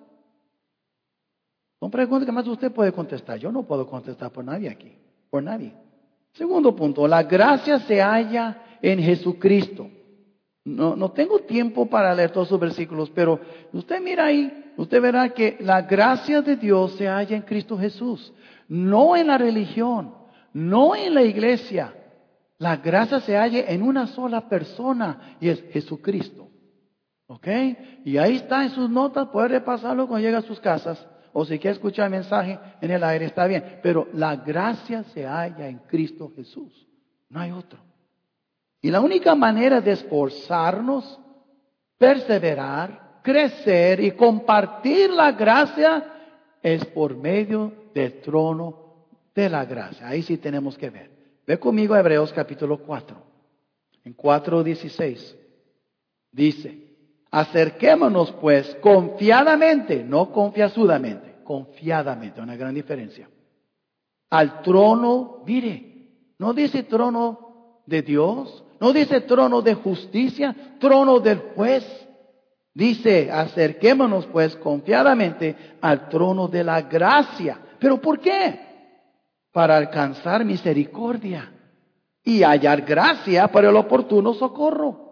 Son preguntas que más usted puede contestar. Yo no puedo contestar por nadie aquí. Por nadie. Segundo punto. La gracia se halla en Jesucristo. No, no tengo tiempo para leer todos esos versículos, pero usted mira ahí, usted verá que la gracia de Dios se halla en Cristo Jesús. No en la religión, no en la iglesia. La gracia se halla en una sola persona y es Jesucristo. ¿Ok? Y ahí está en sus notas, puede repasarlo cuando llega a sus casas. O si quiere escuchar el mensaje en el aire, está bien. Pero la gracia se halla en Cristo Jesús. No hay otro. Y la única manera de esforzarnos, perseverar, crecer y compartir la gracia es por medio del trono de la gracia. Ahí sí tenemos que ver. Ve conmigo a Hebreos capítulo cuatro. En cuatro dieciséis. Dice: acerquémonos pues confiadamente, no confiasudamente, confiadamente, una gran diferencia. Al trono, mire, no dice trono de Dios, no dice trono de justicia, trono del juez. Dice, acerquémonos pues confiadamente al trono de la gracia. ¿Pero por qué? Para alcanzar misericordia y hallar gracia para el oportuno socorro.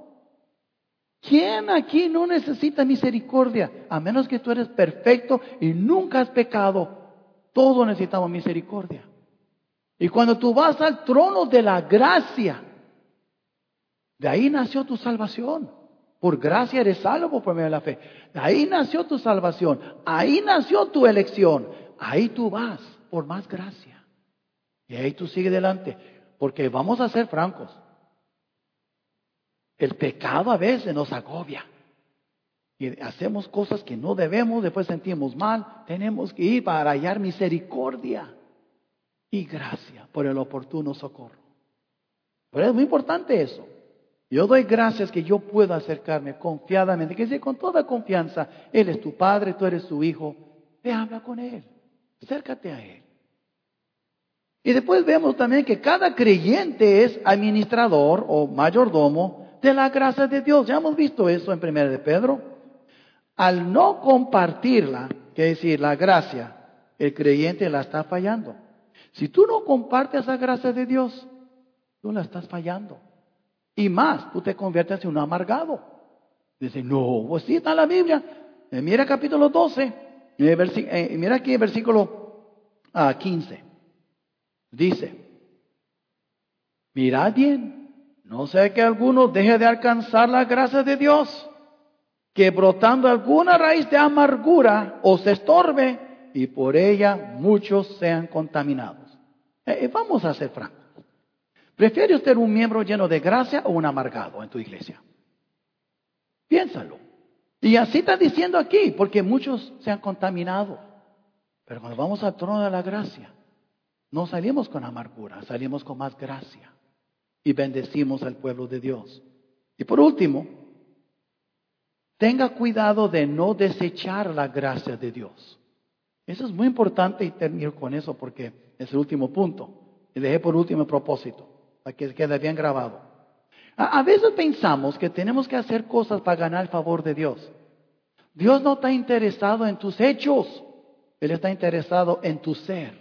¿Quién aquí no necesita misericordia? A menos que tú eres perfecto y nunca has pecado. Todos necesitamos misericordia. Y cuando tú vas al trono de la gracia, de ahí nació tu salvación. Por gracia eres salvo por medio de la fe. Ahí nació tu salvación. Ahí nació tu elección. Ahí tú vas por más gracia. Y ahí tú sigues adelante. Porque vamos a ser francos. El pecado a veces nos agobia. Y hacemos cosas que no debemos, después sentimos mal. Tenemos que ir para hallar misericordia y gracia por el oportuno socorro. Pero es muy importante eso. Yo doy gracias que yo puedo acercarme confiadamente, que decir con toda confianza, Él es tu Padre, tú eres su Hijo. Ve, habla con Él, acércate a Él. Y después vemos también que cada creyente es administrador o mayordomo de la gracia de Dios. Ya hemos visto eso en primera de Pedro. Al no compartirla, que es decir, la gracia, el creyente la está fallando. Si tú no compartes la gracia de Dios, tú la estás fallando. Y más, tú te conviertes en un amargado. Dice, no, pues sí está en la Biblia. Eh, mira capítulo doce. Eh, versi- eh, mira aquí el versículo ah, quince. Dice, mirad bien, no sea que alguno deje de alcanzar la gracia de Dios, que brotando alguna raíz de amargura os estorbe y por ella muchos sean contaminados. Eh, eh, vamos a ser francos. ¿Prefiere usted un miembro lleno de gracia o un amargado en tu iglesia? Piénsalo. Y así está diciendo aquí, porque muchos se han contaminado. Pero cuando vamos al trono de la gracia, no salimos con amargura, salimos con más gracia. Y bendecimos al pueblo de Dios. Y por último, tenga cuidado de no desechar la gracia de Dios. Eso es muy importante y termino con eso porque es el último punto. Y dejé por último el propósito, para que quede bien grabado. A, a veces pensamos que tenemos que hacer cosas para ganar el favor de Dios. Dios no está interesado en tus hechos, Él está interesado en tu ser.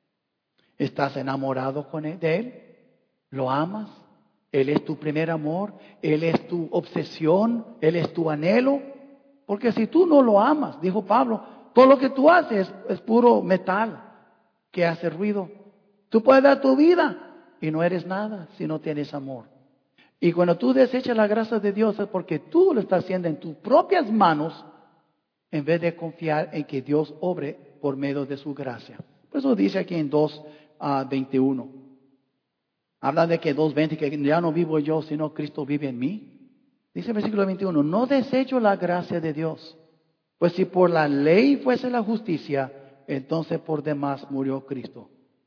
¿Estás enamorado con él, de Él? ¿Lo amas? ¿Él es tu primer amor? ¿Él es tu obsesión? ¿Él es tu anhelo? Porque si tú no lo amas, dijo Pablo, todo lo que tú haces es, es puro metal que hace ruido. Tú puedes dar tu vida y no eres nada si no tienes amor. Y cuando tú desechas la gracia de Dios es porque tú lo estás haciendo en tus propias manos en vez de confiar en que Dios obre por medio de su gracia. Por eso dice aquí en dos veintiuno. Habla de que dos veinte, que ya no vivo yo, sino Cristo vive en mí. Dice el versículo veintiuno, no desecho la gracia de Dios, pues si por la ley fuese la justicia, entonces por demás murió Cristo.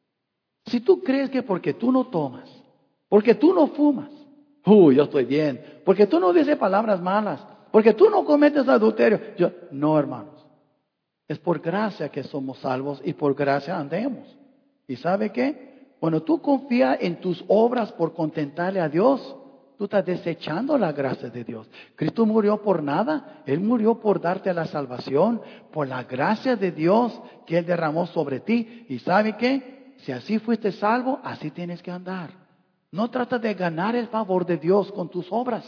Si tú crees que porque tú no tomas, porque tú no fumas, uy, yo estoy bien, porque tú no dices palabras malas, porque tú no cometes adulterio, yo, no, hermanos, es por gracia que somos salvos y por gracia andemos. ¿Y sabe qué? Cuando tú confías en tus obras por contentarle a Dios, tú estás desechando la gracia de Dios. Cristo murió por nada. Él murió por darte la salvación, por la gracia de Dios que Él derramó sobre ti. ¿Y sabe qué? Si así fuiste salvo, así tienes que andar. No trata de ganar el favor de Dios con tus obras.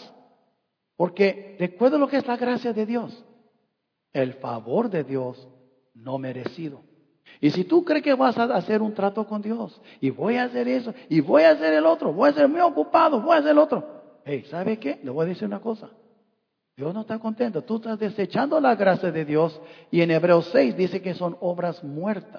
Porque recuerda lo que es la gracia de Dios. El favor de Dios no merecido. Y si tú crees que vas a hacer un trato con Dios, y voy a hacer eso, y voy a hacer el otro, voy a ser muy ocupado, voy a hacer el otro. Hey, ¿sabe qué? Le voy a decir una cosa. Dios no está contento. Tú estás desechando la gracia de Dios. Y en Hebreos seis dice que son obras muertas.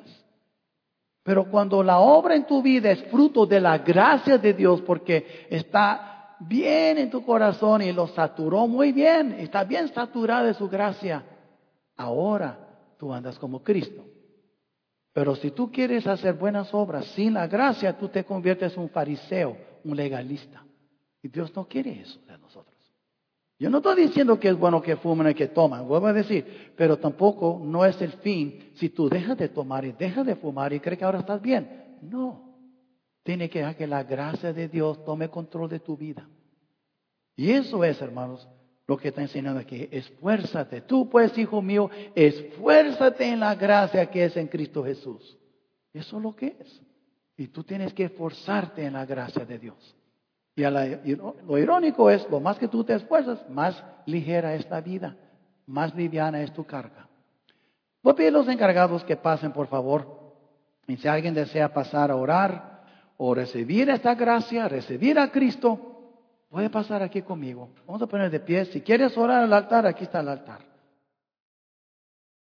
Pero cuando la obra en tu vida es fruto de la gracia de Dios, porque está bien en tu corazón y lo saturó muy bien, está bien saturada de su gracia, ahora tú andas como Cristo. Pero si tú quieres hacer buenas obras sin la gracia, tú te conviertes en un fariseo, un legalista. Y Dios no quiere eso de nosotros. Yo no estoy diciendo que es bueno que fumen y que toman, vuelvo a decir, pero tampoco no es el fin si tú dejas de tomar y dejas de fumar y crees que ahora estás bien. No. Tiene que dejar que la gracia de Dios tome control de tu vida. Y eso es, hermanos, lo que está enseñando aquí. Esfuérzate. Tú, pues, hijo mío, esfuérzate en la gracia que es en Cristo Jesús. Eso es lo que es. Y tú tienes que esforzarte en la gracia de Dios. Y a la, y lo irónico es, lo más que tú te esfuerzas, más ligera es la vida, más liviana es tu carga. Voy a pedir a los encargados que pasen, por favor. Y si alguien desea pasar a orar o recibir esta gracia, recibir a Cristo, puede pasar aquí conmigo. Vamos a poner de pie. Si quieres orar al altar, aquí está el altar.